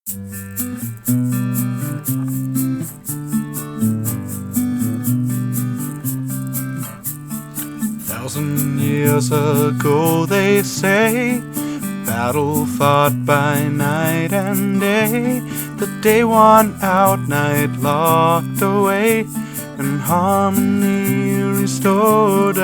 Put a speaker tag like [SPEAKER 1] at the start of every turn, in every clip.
[SPEAKER 1] 1,000 years ago, they say, battle fought by night and day, the day won out, night locked away, and harmony restored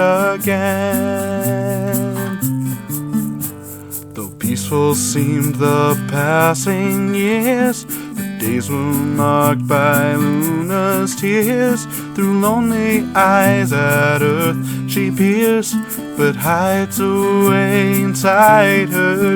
[SPEAKER 1] again. Though peaceful seemed the passing years, the days were marked by Luna's tears. Through lonely eyes at earth she peers, but hides away inside her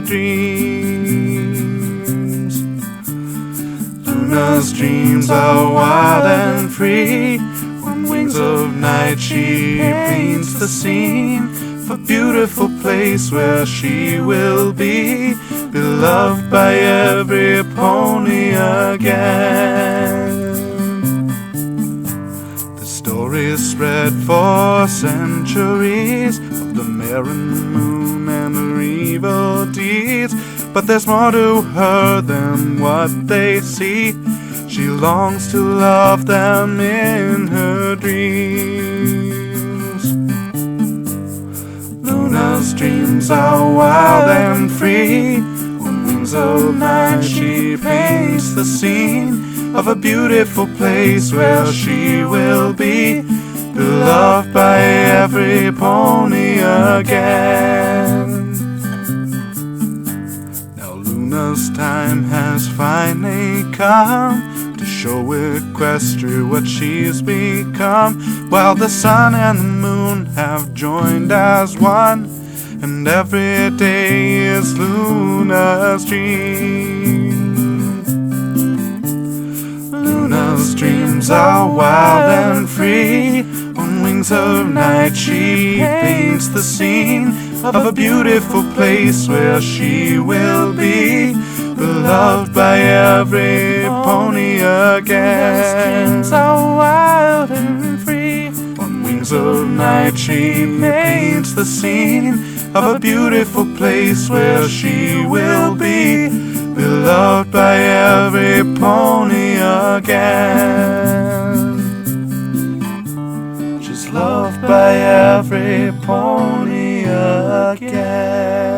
[SPEAKER 1] dreams. Luna's dreams are wild and free. On wings of night she paints the scene of a beautiful place where she will be, beloved by every pony again. The story spread for centuries of the mare and the moon and her evil deeds, but there's more to her than what they see. She longs to love them in her dreams. Luna's dreams are wild and free. On wings of night she paints the scene of a beautiful place where she will be, beloved by every pony again. Now Luna's time has finally come to show Equestria what she's become, while the sun and the moon have joined as one, and every day is Luna's dream. Luna's dreams are wild and free. On wings of night she paints the scene of a beautiful place where she will be, beloved by every pony again. Dreams are wild and free. On wings of night she paints the scene of a beautiful place where she will be, beloved by every pony again. She's loved by every pony again.